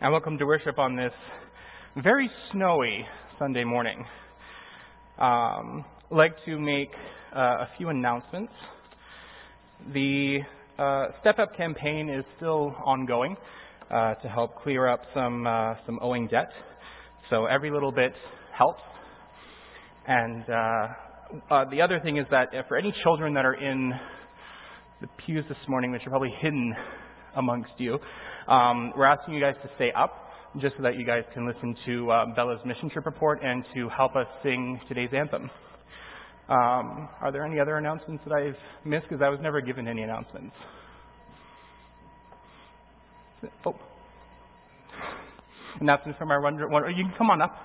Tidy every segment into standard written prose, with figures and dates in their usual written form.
and welcome to worship on this very snowy Sunday morning. I'd like to make a few announcements. The Step Up campaign is still ongoing to help clear up some owing debt. So every little bit helps. And the other thing is that for any children that are in the pews this morning, which are probably hidden amongst you, we're asking you guys to stay up just so that you guys can listen to Bella's mission trip report and to help us sing today's anthem. Are there any other announcements that I've missed? Because I was never given any announcements. Oh. Announcements from our you can come on up.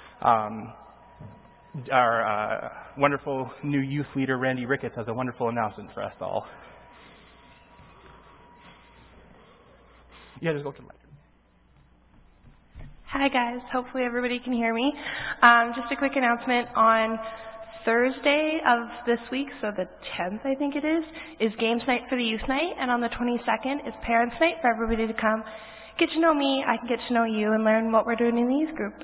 Our wonderful new youth leader, Randy Ricketts, has a wonderful announcement for us all. Yeah, just go to the mic. Hi guys, hopefully everybody can hear me. Just a quick announcement. On Thursday of this week, so the 10th I think it is games night for the youth night, and on the 22nd is parents night for everybody to come get to know me, I can get to know you, and learn what we're doing in the youth group.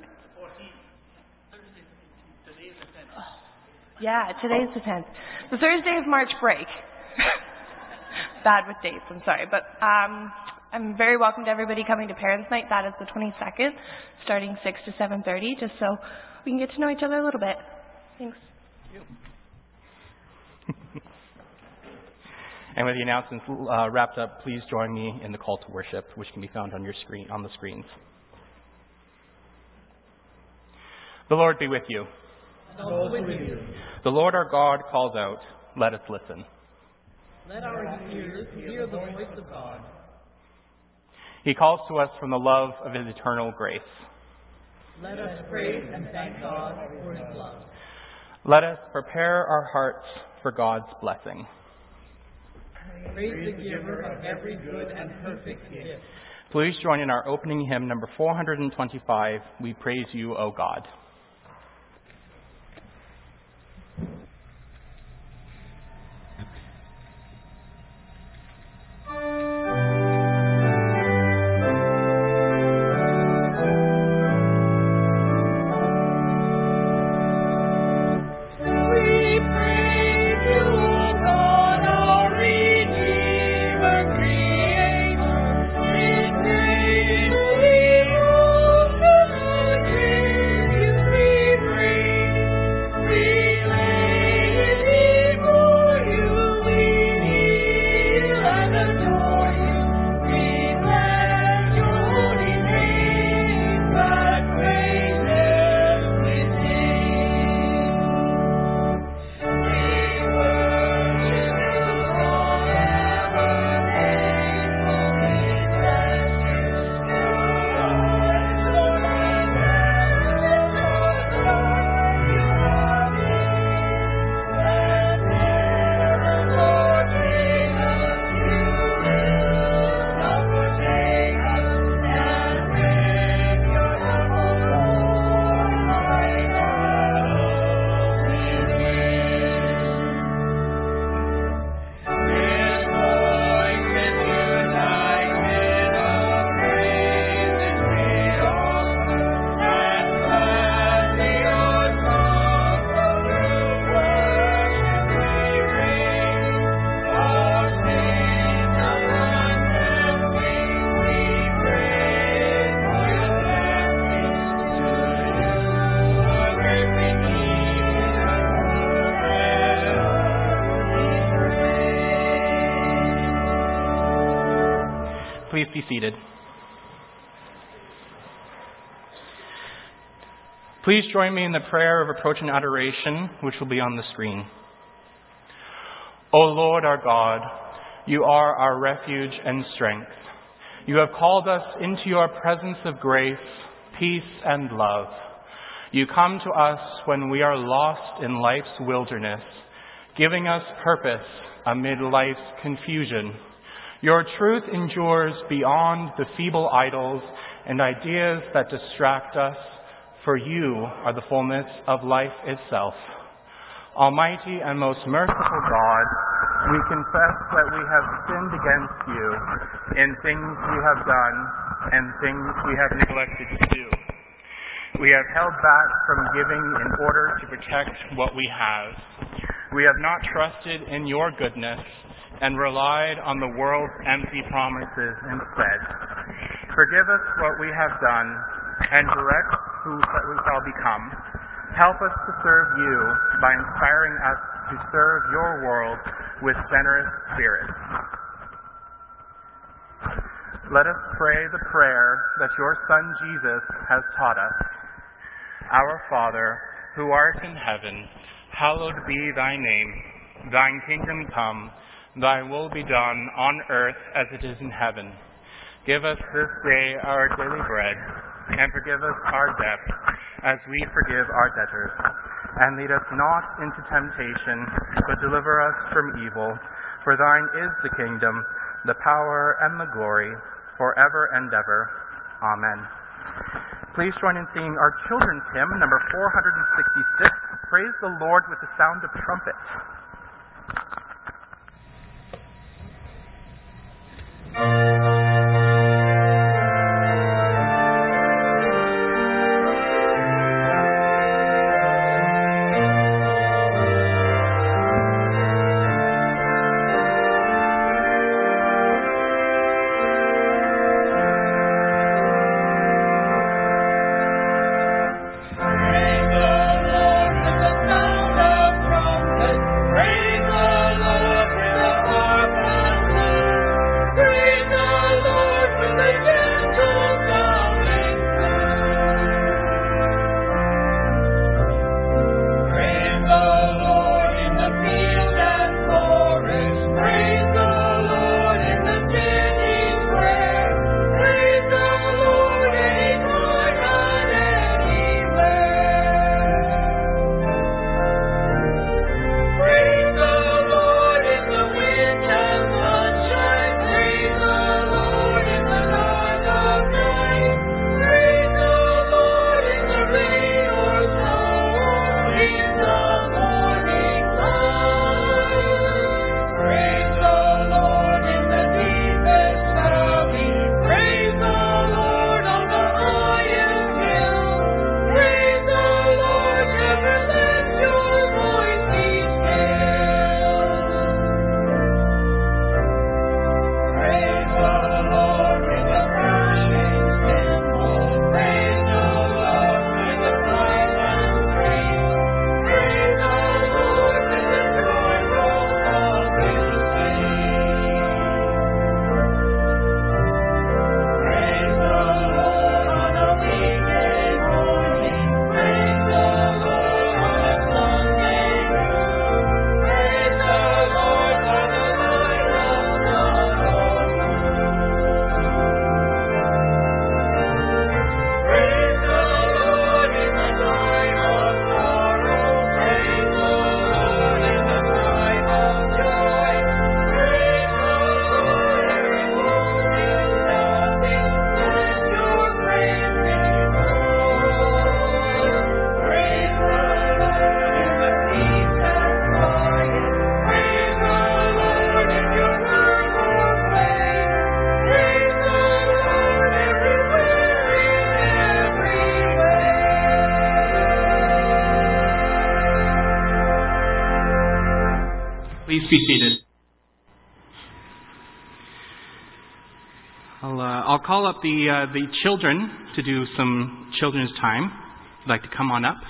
Yeah, today's the 10th. The Thursday is March break. Bad with dates, I'm sorry. But I'm very welcome to everybody coming to Parents' Night. That is the 22nd, starting 6 to 7:30, just so we can get to know each other a little bit. Thanks. And with the announcements wrapped up, please join me in the call to worship, which can be found on your screen, on the screens. The Lord be with you. The Lord our God calls out, let us listen. Let our ears hear the voice of God. He calls to us from the love of his eternal grace. Let us praise and thank God for his love. Let us prepare our hearts for God's blessing. Praise the giver of every good and perfect gift. Please join in our opening hymn, number 425, We Praise You, O God. Please be seated. Please join me in the prayer of approach and adoration, which will be on the screen. O Lord our God, you are our refuge and strength. You have called us into your presence of grace, peace, and love. You come to us when we are lost in life's wilderness, giving us purpose amid life's confusion. Your truth endures beyond the feeble idols and ideas that distract us, for you are the fullness of life itself. Almighty and most merciful God, we confess that we have sinned against you in things we have done and things we have neglected to do. We have held back from giving in order to protect what we have. We have not trusted in your goodness and relied on the world's empty promises instead. Forgive us what we have done and direct who we shall become. Help us to serve you by inspiring us to serve your world with generous spirits. Let us pray the prayer that your Son Jesus has taught us. Our Father, who art in heaven, hallowed be thy name. Thine kingdom come, thy will be done on earth as it is in heaven. Give us this day our daily bread, and forgive us our debts, as we forgive our debtors. And lead us not into temptation, but deliver us from evil. For thine is the kingdom, the power, and the glory, forever and ever. Amen. Please join in singing our children's hymn, number 466, Praise the Lord with the Sound of Trumpets. Please be seated. I'll call up the children to do some children's time. If you'd like to come on up.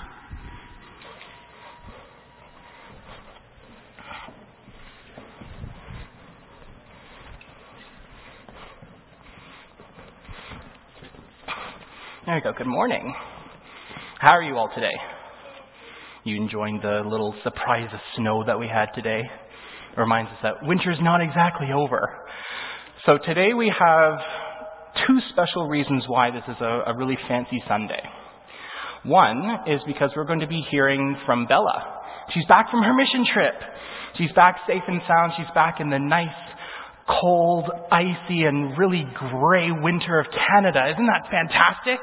There you go. Good morning. How are you all today? You enjoying the little surprise of snow that we had today? It reminds us that winter's not exactly over. So today we have two special reasons why this is a really fancy Sunday. One is because we're going to be hearing from Bella. She's back from her mission trip. She's back safe and sound. She's back in the nice, cold, icy, and really gray winter of Canada. Isn't that fantastic?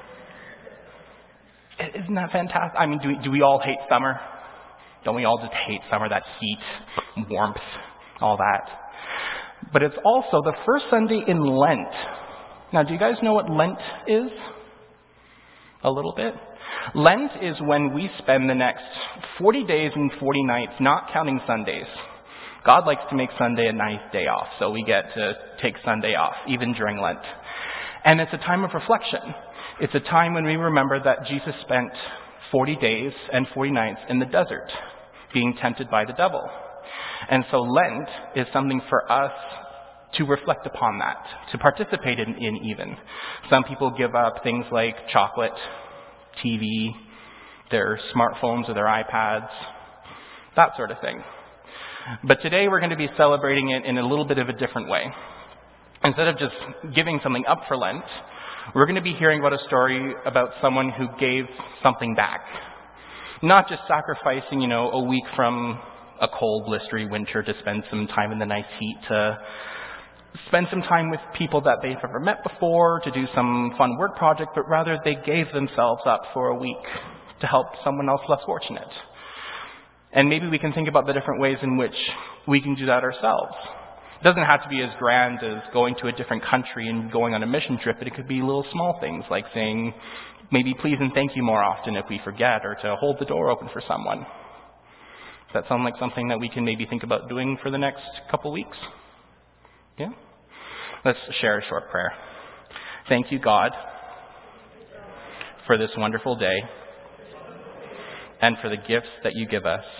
Isn't that fantastic? I mean, do we all hate summer? Don't we all just hate summer, that heat, warmth, all that? But it's also the first Sunday in Lent. Now, do you guys know what Lent is? A little bit? Lent is when we spend the next 40 days and 40 nights not counting Sundays. God likes to make Sunday a nice day off, so we get to take Sunday off, even during Lent. And it's a time of reflection. It's a time when we remember that Jesus spent 40 days and 40 nights in the desert, being tempted by the devil. And so Lent is something for us to reflect upon that, to participate in even. Some people give up things like chocolate, TV, their smartphones or their iPads, that sort of thing. But today we're going to be celebrating it in a little bit of a different way. Instead of just giving something up for Lent, we're going to be hearing about a story about someone who gave something back. Not just sacrificing, a week from a cold, blistery winter to spend some time in the nice heat, to spend some time with people that they've never met before, to do some fun work project, but rather they gave themselves up for a week to help someone else less fortunate. And maybe we can think about the different ways in which we can do that ourselves. It doesn't have to be as grand as going to a different country and going on a mission trip, but it could be little small things like saying maybe please and thank you more often if we forget, or to hold the door open for someone. Does that sound like something that we can maybe think about doing for the next couple weeks? Yeah? Let's share a short prayer. Thank you, God, for this wonderful day and for the gifts that you give us.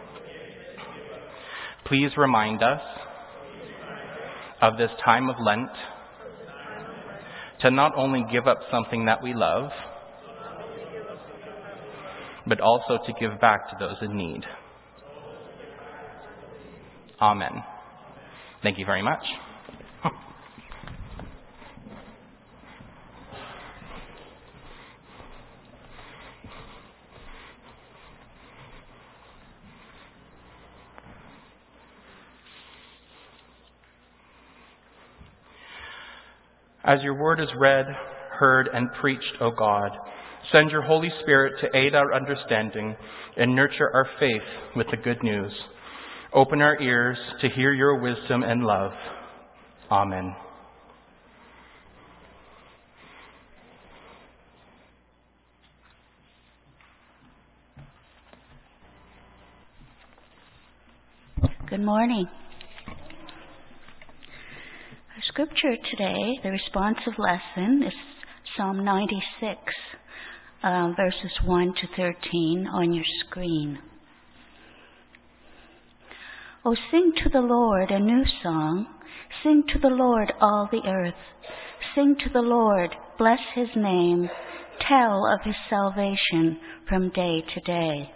Please remind us of this time of Lent to not only give up something that we love, but also to give back to those in need. Amen. Thank you very much. As your word is read, heard, and preached, O God, send your Holy Spirit to aid our understanding and nurture our faith with the good news. Open our ears to hear your wisdom and love. Amen. Good morning. Our scripture today, the responsive lesson, is Psalm 96, verses 1 to 13 on your screen. Oh, sing to the Lord a new song. Sing to the Lord, all the earth. Sing to the Lord, bless his name. Tell of his salvation from day to day.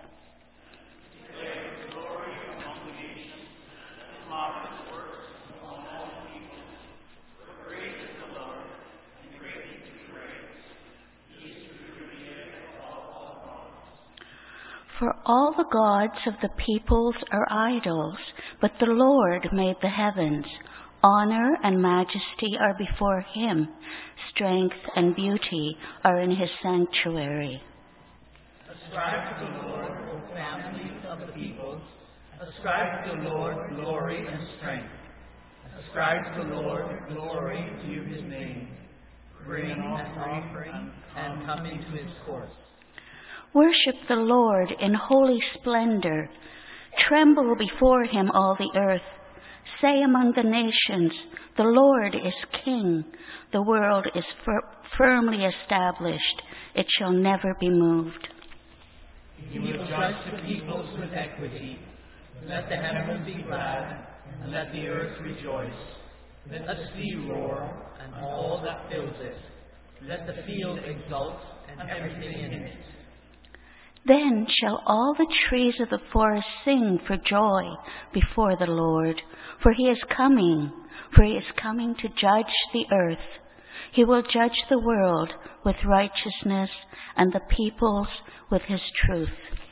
For all the gods of the peoples are idols, but the Lord made the heavens. Honor and majesty are before him. Strength and beauty are in his sanctuary. Ascribe to the Lord, O families of the peoples. Ascribe to the Lord glory and strength. Ascribe to the Lord glory to his name. Bring an offering and come into his courts. Worship the Lord in holy splendor. Tremble before him, all the earth. Say among the nations, the Lord is king. The world is firmly established. It shall never be moved. He will judge the peoples with equity. Let the heavens be glad, and let the earth rejoice. Let the sea roar, and all that fills it. Let the field exult, and everything in it. Then shall all the trees of the forest sing for joy before the Lord, for he is coming to judge the earth. He will judge the world with righteousness and the peoples with his truth.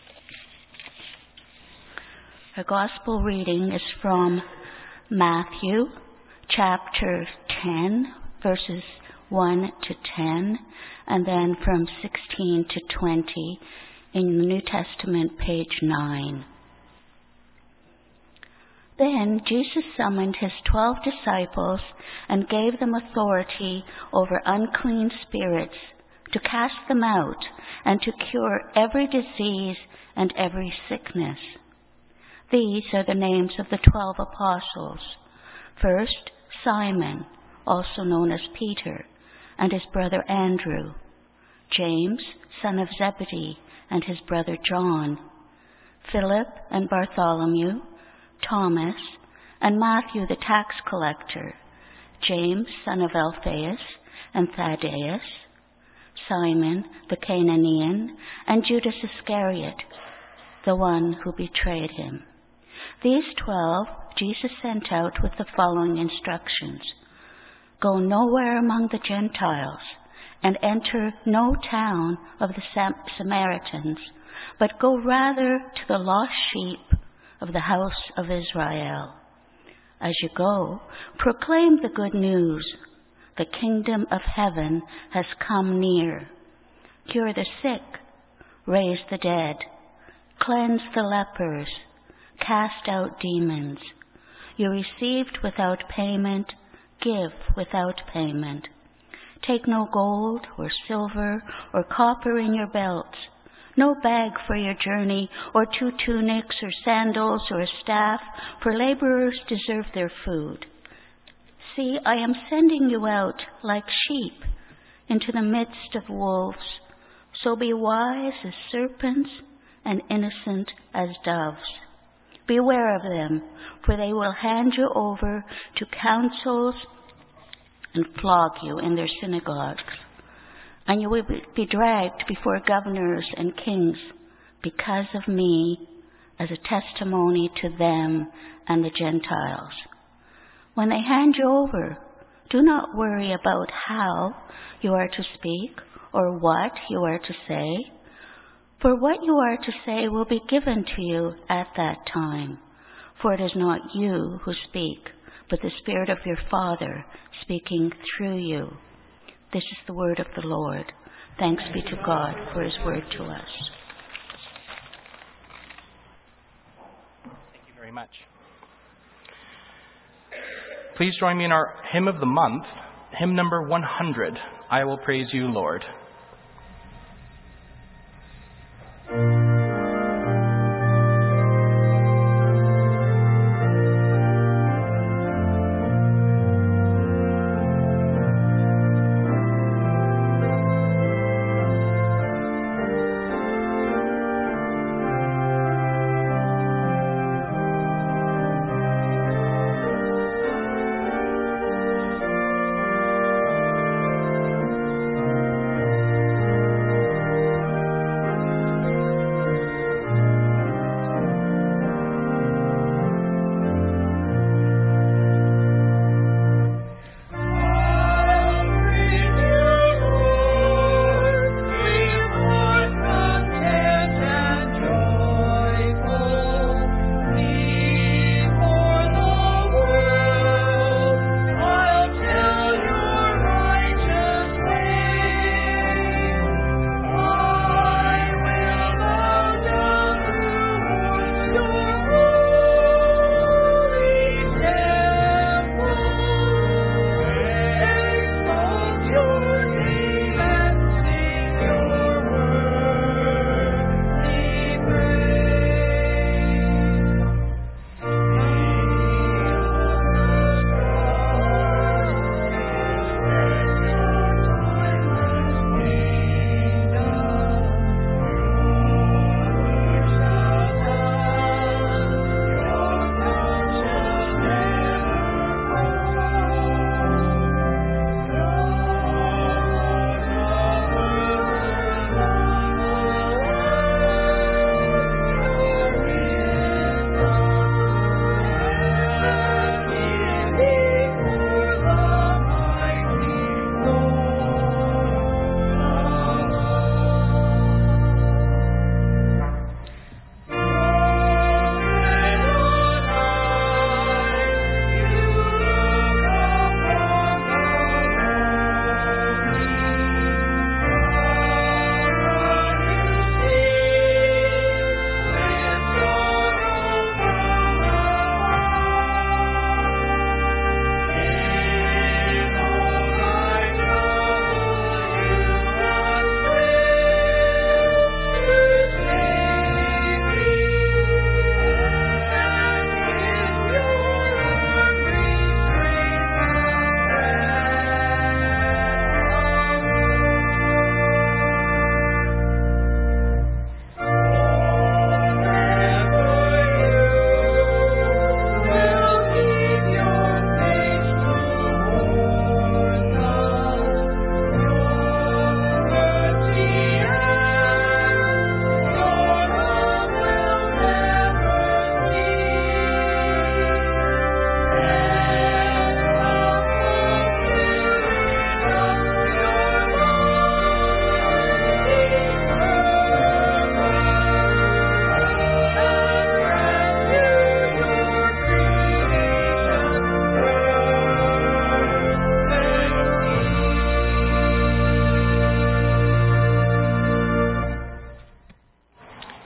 Our gospel reading is from Matthew chapter 10, verses 1 to 10, and then from 16 to 20 in the New Testament, page 9. Then Jesus summoned his 12 disciples and gave them authority over unclean spirits to cast them out and to cure every disease and every sickness. These are the names of the 12 apostles. First, Simon, also known as Peter, and his brother Andrew. James, son of Zebedee, and his brother John. Philip and Bartholomew, Thomas, and Matthew the tax collector. James, son of Alphaeus, and Thaddeus. Simon the Canaanian, and Judas Iscariot, the one who betrayed him. These 12 Jesus sent out with the following instructions. Go nowhere among the Gentiles, and enter no town of the Samaritans, but go rather to the lost sheep of the house of Israel. As you go, proclaim the good news. The kingdom of heaven has come near. Cure the sick, raise the dead, cleanse the lepers, cast out demons. You received without payment, give without payment. Take no gold or silver or copper in your belts, no bag for your journey, or 2 tunics or sandals or a staff, for laborers deserve their food. See, I am sending you out like sheep into the midst of wolves. So be wise as serpents and innocent as doves. Beware of them, for they will hand you over to councils and flog you in their synagogues. And you will be dragged before governors and kings because of me, as a testimony to them and the Gentiles. When they hand you over, do not worry about how you are to speak or what you are to say, for what you are to say will be given to you at that time. For it is not you who speak, but the Spirit of your Father speaking through you. This is the word of the Lord. Thanks be to God for his word to us. Thank you very much. Please join me in our hymn of the month, hymn number 100, I Will Praise You, Lord.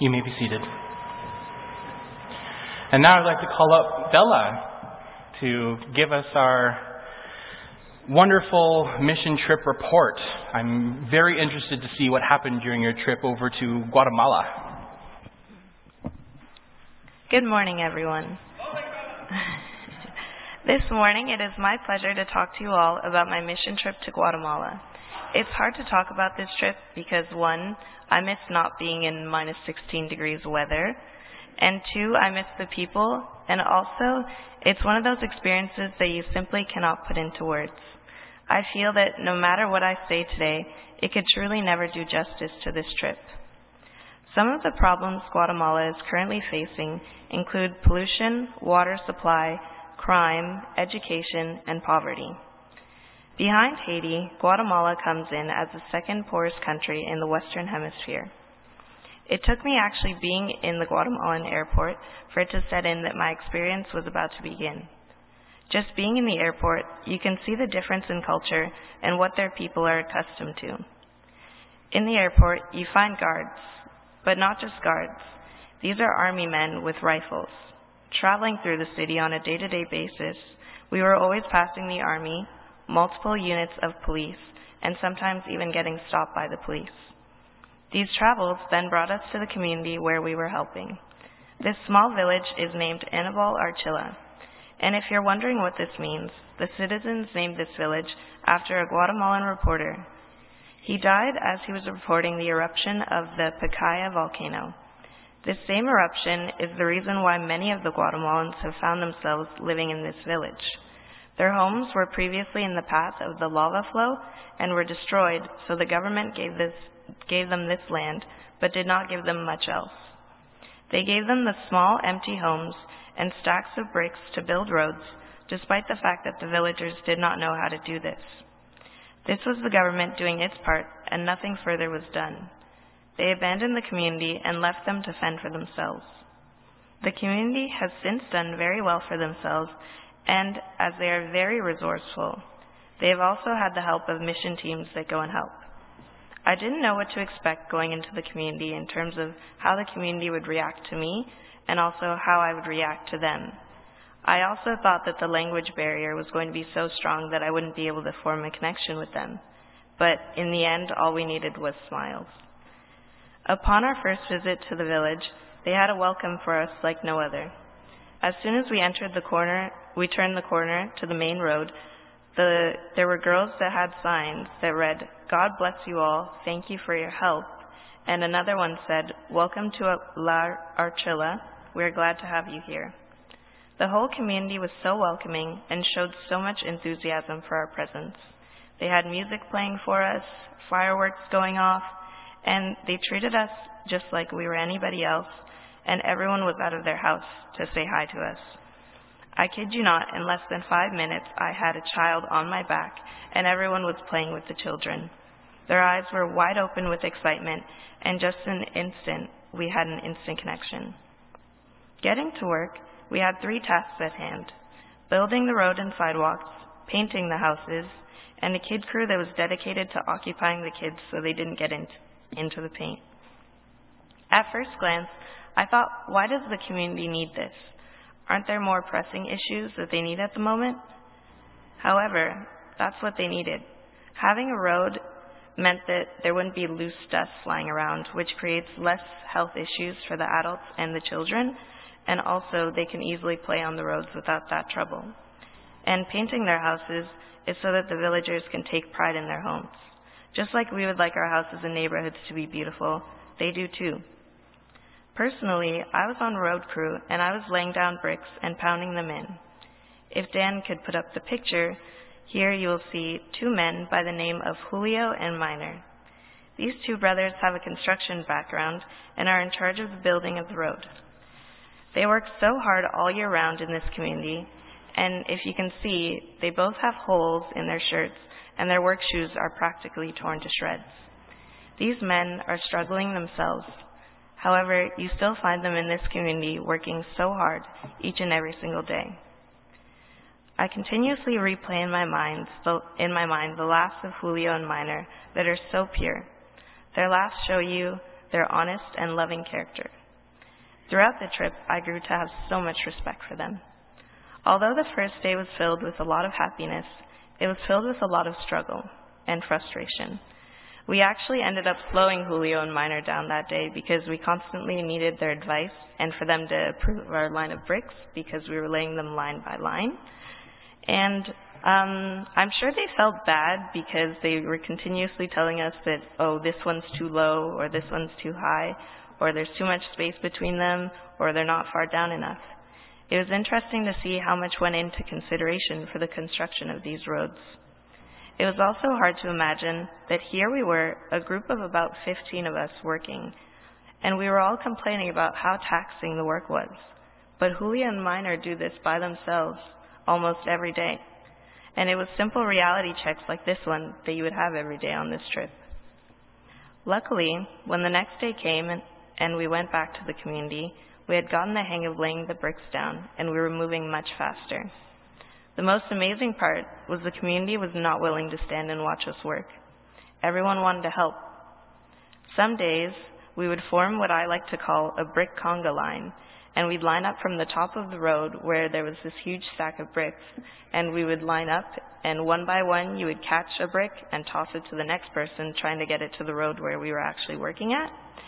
You may be seated. And now I'd like to call up Bella to give us our wonderful mission trip report. I'm very interested to see what happened during your trip over to Guatemala. Good morning, everyone. This morning, it is my pleasure to talk to you all about my mission trip to Guatemala. It's hard to talk about this trip because, 1, I miss not being in minus 16 degrees weather, and 2, I miss the people, and also, it's one of those experiences that you simply cannot put into words. I feel that no matter what I say today, it could truly never do justice to this trip. Some of the problems Guatemala is currently facing include pollution, water supply, crime, education, and poverty. Behind Haiti, Guatemala comes in as the second poorest country in the Western Hemisphere. It took me actually being in the Guatemalan airport for it to set in that my experience was about to begin. Just being in the airport, you can see the difference in culture and what their people are accustomed to. In the airport, you find guards, but not just guards. These are army men with rifles. Traveling through the city on a day-to-day basis, we were always passing the army, multiple units of police, and sometimes even getting stopped by the police. These travels then brought us to the community where we were helping. This small village is named Anibal Archila, and if you're wondering what this means, the citizens named this village after a Guatemalan reporter. He died as he was reporting the eruption of the Pacaya volcano. This same eruption is the reason why many of the Guatemalans have found themselves living in this village. Their homes were previously in the path of the lava flow and were destroyed, so the government gave them this land, but did not give them much else. They gave them the small, empty homes and stacks of bricks to build roads, despite the fact that the villagers did not know how to do this. This was the government doing its part, and nothing further was done. They abandoned the community and left them to fend for themselves. The community has since done very well for themselves, and as they are very resourceful, they have also had the help of mission teams that go and help. I didn't know what to expect going into the community in terms of how the community would react to me and also how I would react to them. I also thought that the language barrier was going to be so strong that I wouldn't be able to form a connection with them. But in the end, all we needed was smiles. Upon our first visit to the village, they had a welcome for us like no other. As soon as we turned the corner to the main road, there were girls that had signs that read, "God bless you all, thank you for your help," and another one said, "Welcome to La Archila, we're glad to have you here." The whole community was so welcoming and showed so much enthusiasm for our presence. They had music playing for us, fireworks going off, and they treated us just like we were anybody else, and everyone was out of their house to say hi to us. I kid you not, in less than 5 minutes, I had a child on my back, and everyone was playing with the children. Their eyes were wide open with excitement, and just in an instant, we had an instant connection. Getting to work, we had 3 tasks at hand: building the road and sidewalks, painting the houses, and a kid crew that was dedicated to occupying the kids so they didn't get into the paint. At first glance, I thought, why does the community need this? Aren't there more pressing issues that they need at the moment? However, that's what they needed. Having a road meant that there wouldn't be loose dust flying around, which creates less health issues for the adults and the children, and also they can easily play on the roads without that trouble. And painting their houses is so that the villagers can take pride in their homes. Just like we would like our houses and neighborhoods to be beautiful, they do too. Personally, I was on road crew and I was laying down bricks and pounding them in. If Dan could put up the picture, here you will see 2 men by the name of Julio and Minor. These 2 brothers have a construction background and are in charge of the building of the road. They work so hard all year round in this community, and if you can see, they both have holes in their shirts and their work shoes are practically torn to shreds. These men are struggling themselves. However, you still find them in this community working so hard each and every single day. I continuously replay in my mind the laughs of Julio and Minor that are so pure. Their laughs show you their honest and loving character. Throughout the trip, I grew to have so much respect for them. Although the first day was filled with a lot of happiness, it was filled with a lot of struggle and frustration. We actually ended up slowing Julio and Minor down that day because we constantly needed their advice and for them to approve our line of bricks because we were laying them line by line. And I'm sure they felt bad because they were continuously telling us that, oh, this one's too low or this one's too high or there's too much space between them or they're not far down enough. It was interesting to see how much went into consideration for the construction of these roads. It was also hard to imagine that here we were, a group of about 15 of us working, and we were all complaining about how taxing the work was. But Julia and Minor do this by themselves almost every day. And it was simple reality checks like this one that you would have every day on this trip. Luckily, when the next day came and we went back to the community, we had gotten the hang of laying the bricks down, and we were moving much faster. The most amazing part was the community was not willing to stand and watch us work. Everyone wanted to help. Some days, we would form what I like to call a brick conga line, and we'd line up from the top of the road where there was this huge stack of bricks, and we would line up, and one by one, you would catch a brick and toss it to the next person trying to get it to the road where we were actually working at.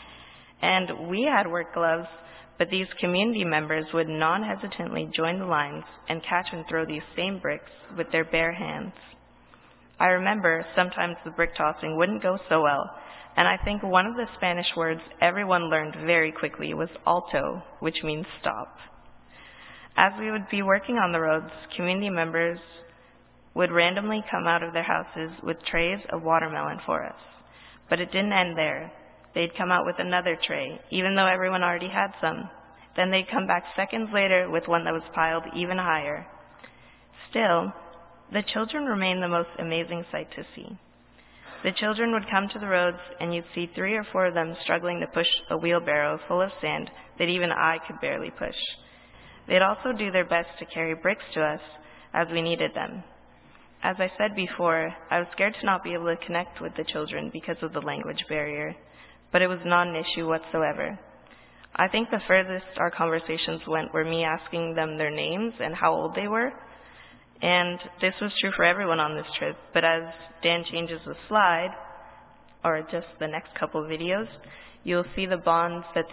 And we had work gloves, but these community members would non-hesitantly join the lines and catch and throw these same bricks with their bare hands. I remember sometimes the brick tossing wouldn't go so well, and I think one of the Spanish words everyone learned very quickly was alto, which means stop. As we would be working on the roads, community members would randomly come out of their houses with trays of watermelon for us. But it didn't end there. They'd come out with another tray, even though everyone already had some. Then they'd come back seconds later with one that was piled even higher. Still, the children remained the most amazing sight to see. The children would come to the roads, and you'd see 3 or 4 of them struggling to push a wheelbarrow full of sand that even I could barely push. They'd also do their best to carry bricks to us as we needed them. As I said before, I was scared to not be able to connect with the children because of the language barrier, but it was not an issue whatsoever. I think the furthest our conversations went were me asking them their names and how old they were. And this was true for everyone on this trip, but as Dan changes the slide, or just the next couple of videos, you'll see the bonds that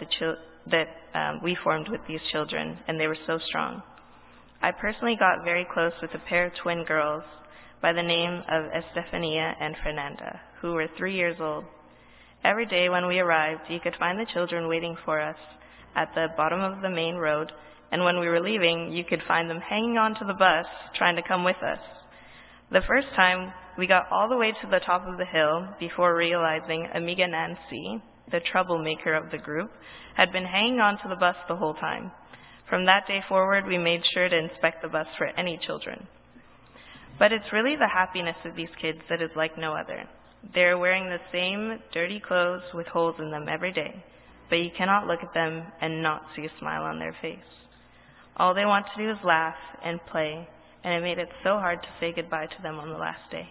we formed with these children, and they were so strong. I personally got very close with a pair of twin girls by the name of Estefania and Fernanda, who were 3 years old. Every day when we arrived, you could find the children waiting for us at the bottom of the main road, and when we were leaving, you could find them hanging onto the bus, trying to come with us. The first time, we got all the way to the top of the hill before realizing Amiga Nancy, the troublemaker of the group, had been hanging onto the bus the whole time. From that day forward, we made sure to inspect the bus for any children. But it's really the happiness of these kids that is like no other. They're wearing the same dirty clothes with holes in them every day, but you cannot look at them and not see a smile on their face. All they want to do is laugh and play, and it made it so hard to say goodbye to them on the last day.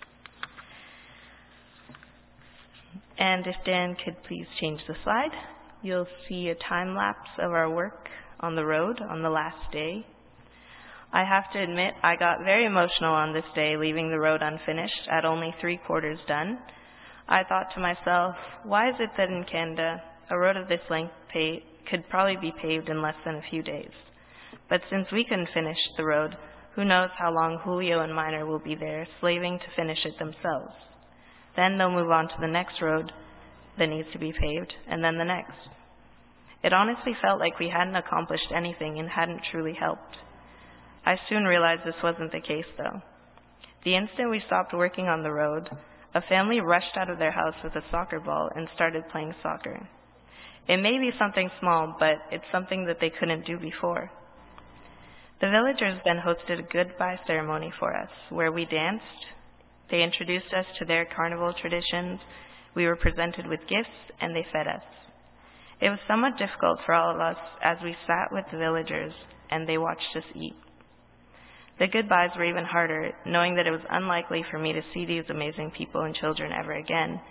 And if Dan could please change the slide, you'll see a time lapse of our work on the road on the last day. I have to admit, I got very emotional on this day, leaving the road unfinished at only 3/4 done. I thought to myself, why is it that in Canada, a road of this length could probably be paved in less than a few days? But since we couldn't finish the road, who knows how long Julio and Minor will be there, slaving to finish it themselves. Then they'll move on to the next road that needs to be paved, and then the next. It honestly felt like we hadn't accomplished anything and hadn't truly helped. I soon realized this wasn't the case, though. The instant we stopped working on the road, a family rushed out of their house with a soccer ball and started playing soccer. It may be something small, but it's something that they couldn't do before. The villagers then hosted a goodbye ceremony for us, where we danced. They introduced us to their carnival traditions. We were presented with gifts, and they fed us. It was somewhat difficult for all of us as we sat with the villagers, and they watched us eat. The goodbyes were even harder, knowing that it was unlikely for me to see these amazing people and children ever again,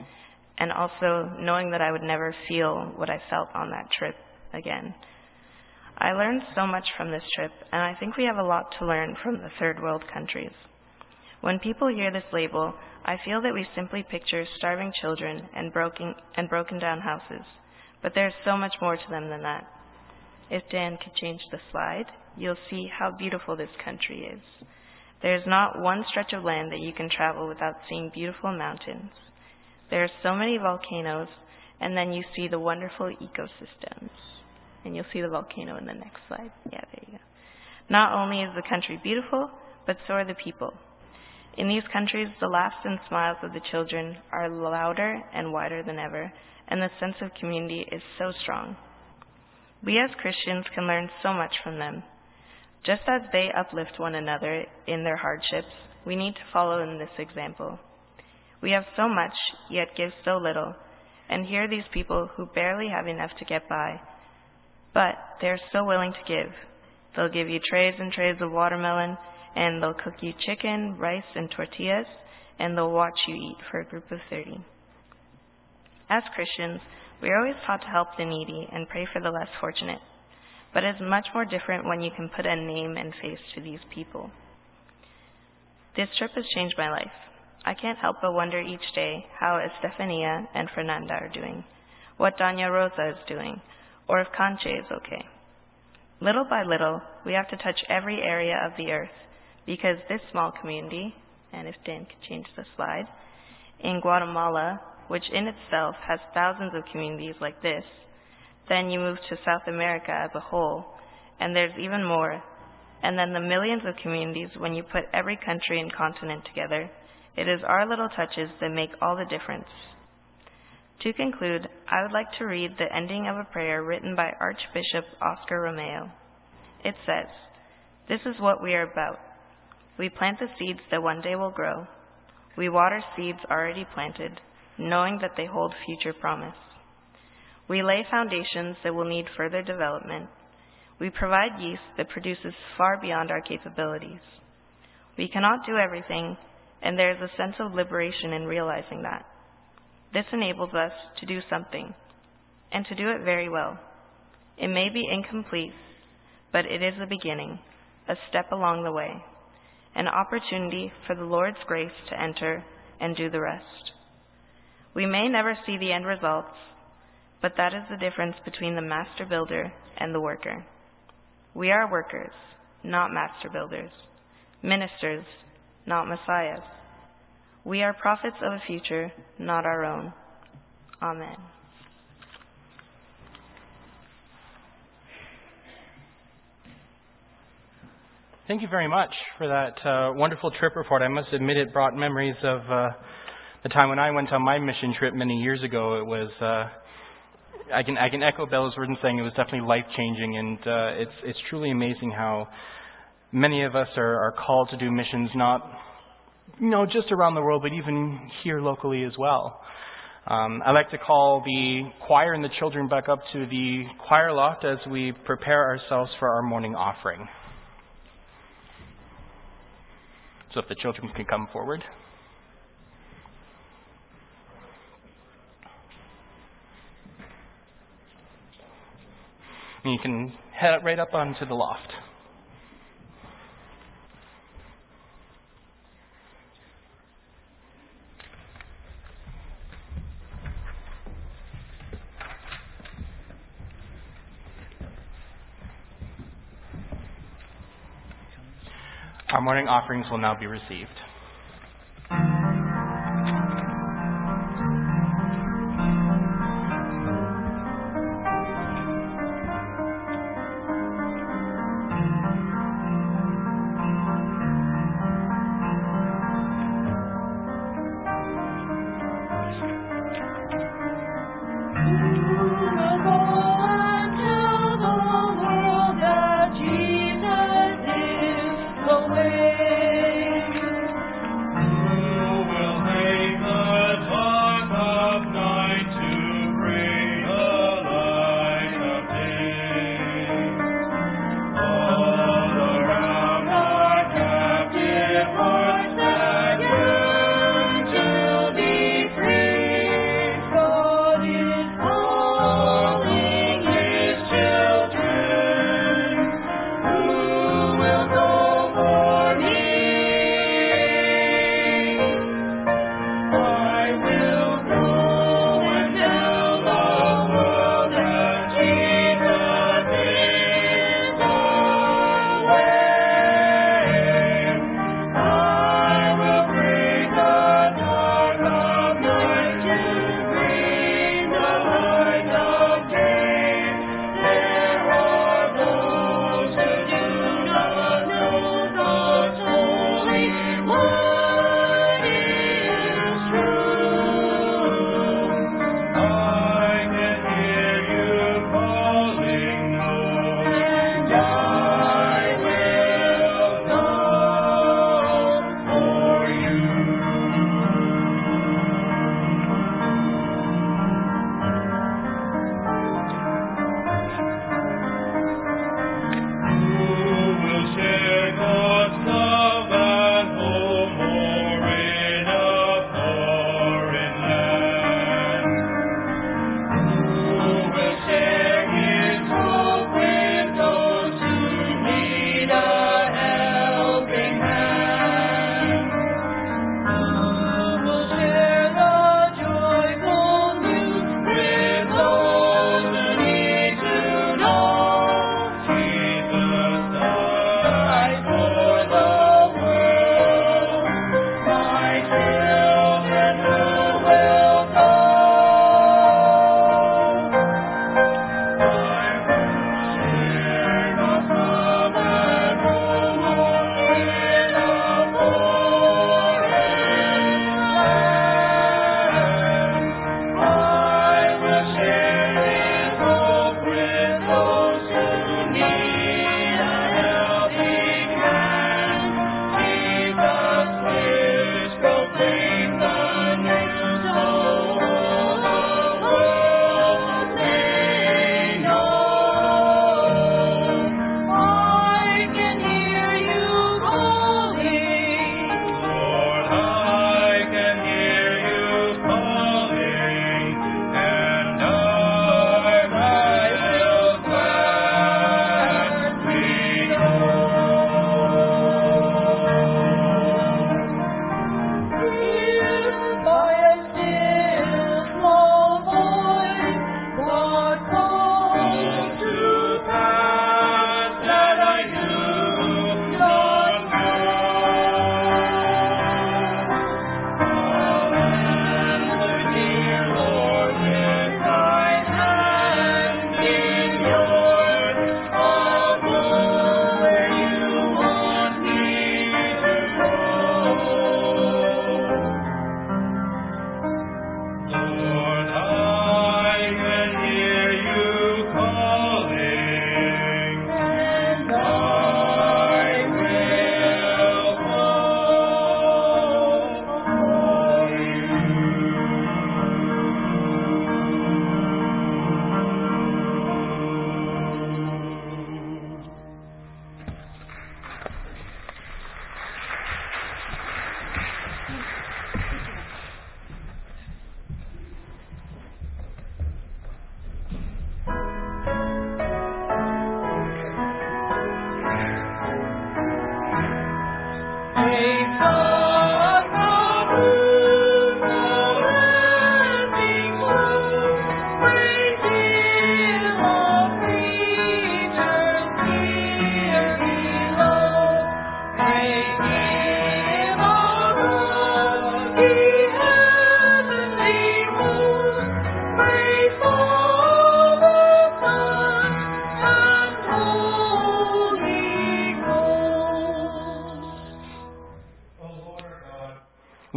and also knowing that I would never feel what I felt on that trip again. I learned so much from this trip, and I think we have a lot to learn from the third world countries. When people hear this label, I feel that we simply picture starving children and broken down houses, but there's so much more to them than that. If Dan could change the slide, you'll see how beautiful this country is. There's not one stretch of land that you can travel without seeing beautiful mountains. There are so many volcanoes, and then you see the wonderful ecosystems. And you'll see the volcano in the next slide. Yeah, there you go. Not only is the country beautiful, but so are the people. In these countries, the laughs and smiles of the children are louder and wider than ever, and the sense of community is so strong. We as Christians can learn so much from them. Just as they uplift one another in their hardships, we need to follow in this example. We have so much, yet give so little, and here are these people who barely have enough to get by, but they're so willing to give. They'll give you trays and trays of watermelon, and they'll cook you chicken, rice, and tortillas, and they'll watch you eat for a group of 30. As Christians, we are always taught to help the needy and pray for the less fortunate, but it's much more different when you can put a name and face to these people. This trip has changed my life. I can't help but wonder each day how Estefania and Fernanda are doing, what Doña Rosa is doing, or if Conche is okay. Little by little, we have to touch every area of the earth, because this small community, and if Dan could change the slide, in Guatemala, which in itself has thousands of communities like this, then you move to South America as a whole, and there's even more, and then the millions of communities when you put every country and continent together. It is our little touches that make all the difference. To conclude, I would like to read the ending of a prayer written by Archbishop Oscar Romeo. It says, "This is what we are about. We plant the seeds that one day will grow. We water seeds already planted, knowing that they hold future promise. We lay foundations that will need further development. We provide yeast that produces far beyond our capabilities. We cannot do everything, and there is a sense of liberation in realizing that. This enables us to do something, and to do it very well. It may be incomplete, but it is a beginning, a step along the way, an opportunity for the Lord's grace to enter and do the rest. We may never see the end results, but that is the difference between the master builder and the worker. We are workers, not master builders, ministers, not messiahs. We are prophets of a future, not our own. Amen." Thank you very much for that wonderful trip report. I must admit it brought memories of the time when I went on my mission trip many years ago. It was, I can echo Bella's words in saying it was definitely life-changing, and it's truly amazing how many of us are called to do missions, not just around the world, but even here locally as well. I'd like to call the choir and the children back up to the choir loft as we prepare ourselves for our morning offering. So if the children can come forward. And you can head right up onto the loft. Our morning offerings will now be received.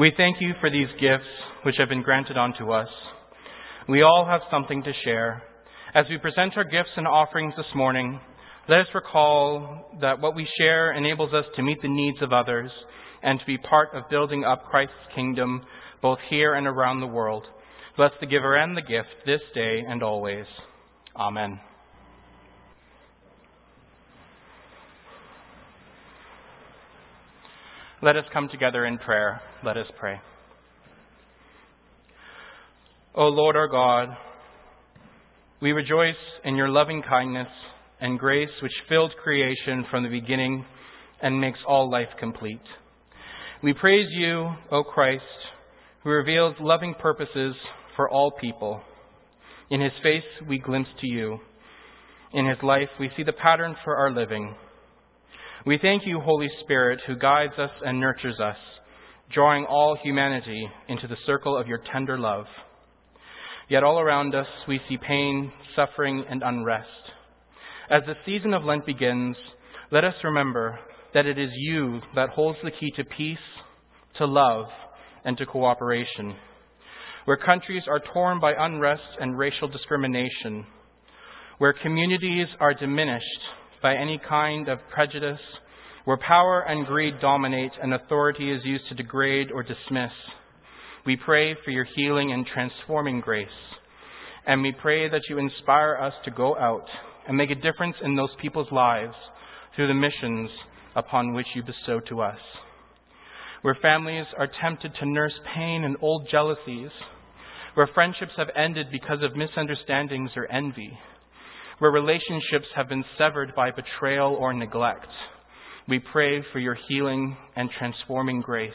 We thank you for these gifts which have been granted unto us. We all have something to share. As we present our gifts and offerings this morning, let us recall that what we share enables us to meet the needs of others and to be part of building up Christ's kingdom both here and around the world. Bless the giver and the gift this day and always. Amen. Let us come together in prayer. Let us pray. O Lord our God, we rejoice in your loving kindness and grace which filled creation from the beginning and makes all life complete. We praise you, O Christ, who reveals loving purposes for all people. In his face we glimpse to you. In his life we see the pattern for our living. We thank you, Holy Spirit, who guides us and nurtures us, drawing all humanity into the circle of your tender love. Yet all around us we see pain, suffering, and unrest. As the season of Lent begins, let us remember that it is you that holds the key to peace, to love, and to cooperation. Where countries are torn by unrest and racial discrimination, where communities are diminished by any kind of prejudice, where power and greed dominate and authority is used to degrade or dismiss, we pray for your healing and transforming grace. And we pray that you inspire us to go out and make a difference in those people's lives through the missions upon which you bestow to us. Where families are tempted to nurse pain and old jealousies, where friendships have ended because of misunderstandings or envy, where relationships have been severed by betrayal or neglect, we pray for your healing and transforming grace.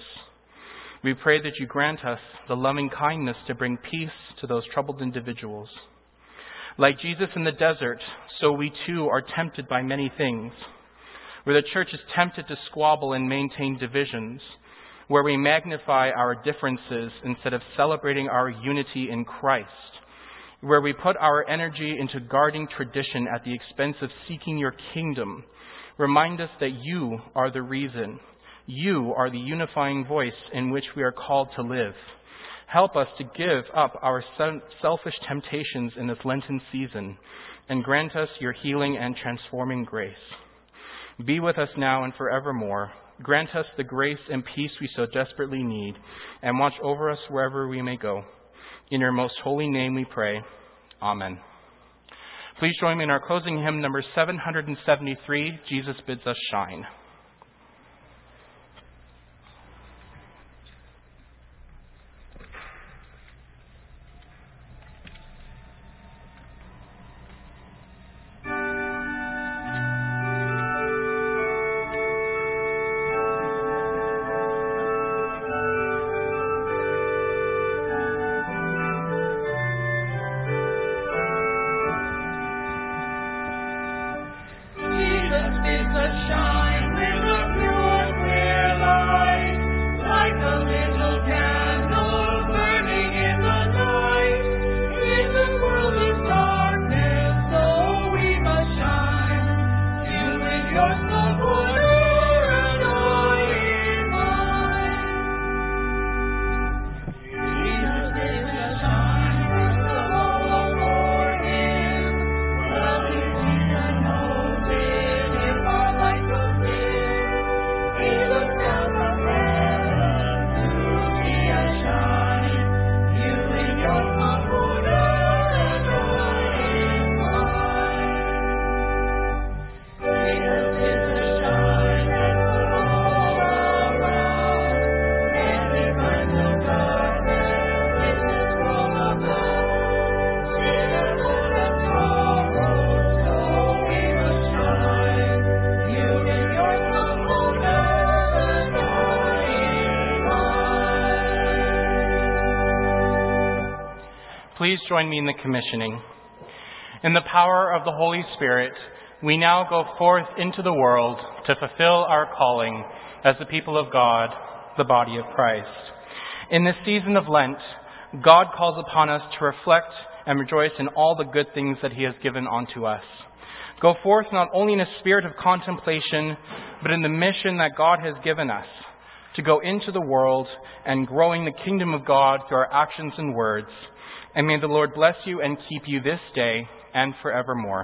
We pray that you grant us the loving kindness to bring peace to those troubled individuals. Like Jesus in the desert, so we too are tempted by many things, where the church is tempted to squabble and maintain divisions, where we magnify our differences instead of celebrating our unity in Christ, where we put our energy into guarding tradition at the expense of seeking your kingdom. Remind us that you are the reason. You are the unifying voice in which we are called to live. Help us to give up our selfish temptations in this Lenten season and grant us your healing and transforming grace. Be with us now and forevermore. Grant us the grace and peace we so desperately need, and watch over us wherever we may go. In your most holy name we pray. Amen. Please join me in our closing hymn, number 773, Jesus Bids Us Shine. Please join me in the commissioning. In the power of the Holy Spirit, we now go forth into the world to fulfill our calling as the people of God, the body of Christ. In this season of Lent, God calls upon us to reflect and rejoice in all the good things that he has given unto us. Go forth not only in a spirit of contemplation, but in the mission that God has given us, to go into the world and growing the kingdom of God through our actions and words. And may the Lord bless you and keep you this day and forevermore.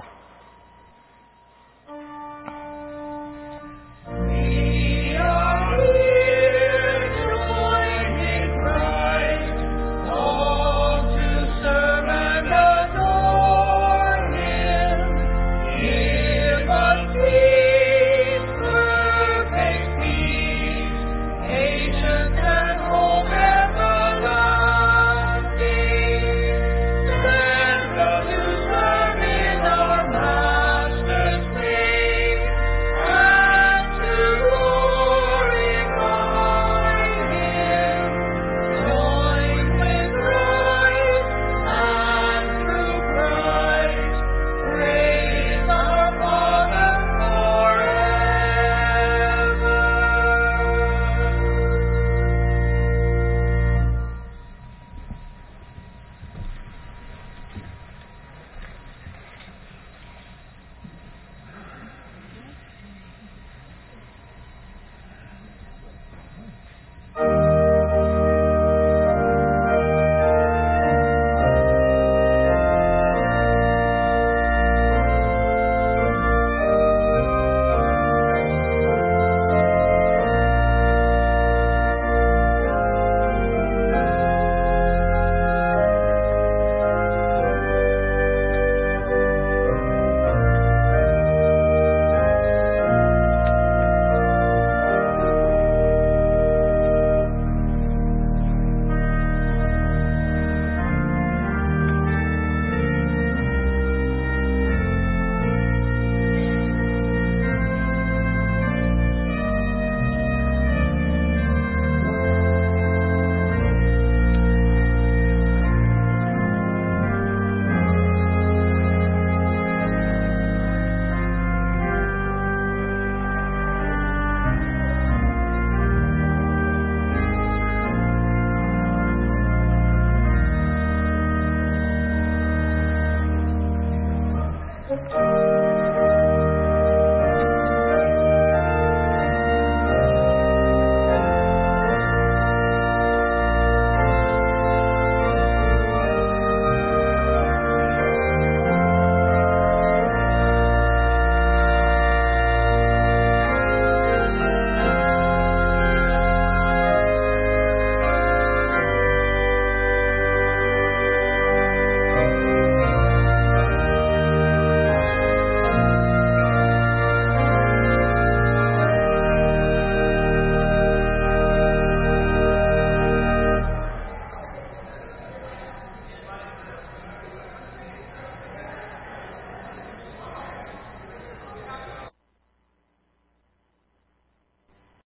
Thank you.